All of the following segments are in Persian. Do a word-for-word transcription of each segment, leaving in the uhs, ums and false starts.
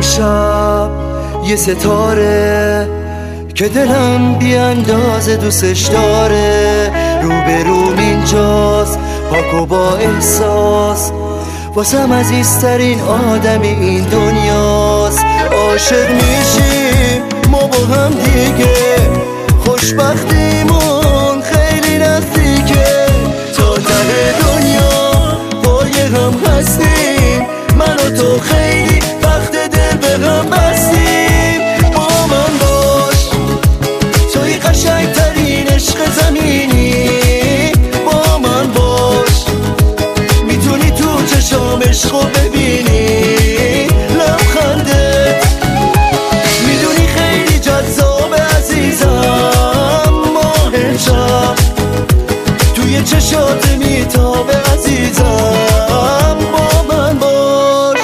امشب یه ستاره که دلم بی اندازه دوستش داره، روبروم اینجاست پاک و با احساس، واسم عزیزترین آدمی این دنیاست. عاشق میشیم ما با هم دیگه، خوشبختیمون خیلی نزدیکه، تا ته دنیا پای هم هستیم، من و تو خیلی وقت دل به هم بستیم. با من باش توی قشنگترین عشق زمینی، با من باش میتونی تو چشام عشقو ببینی، لبخندت میدونی خیلی جذاب عزیزم، ماه شب توی چشات میتابه عزیزم، با من باش.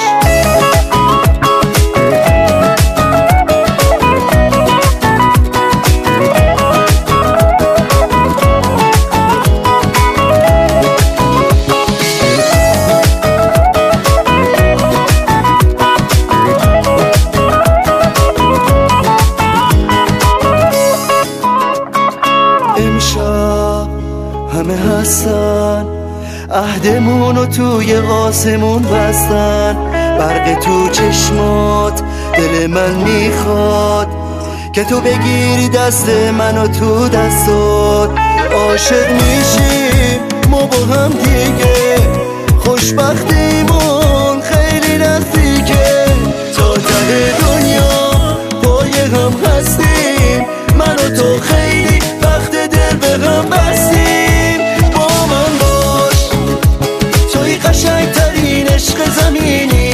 امشب همه هستن عهدمونو توی آسمون بستن، برق تو چشمات دل من میخواد که تو بگیری دست منو تو دستات. عاشق میشیم ما با هم دیگه، خوشبختیمون خیلی نزدیکه، تا ته دنیا پای هم هستیم، من و تو خیلی وقت دل به هم بستیم. با من باش توی قشنگترین عشق زمینی،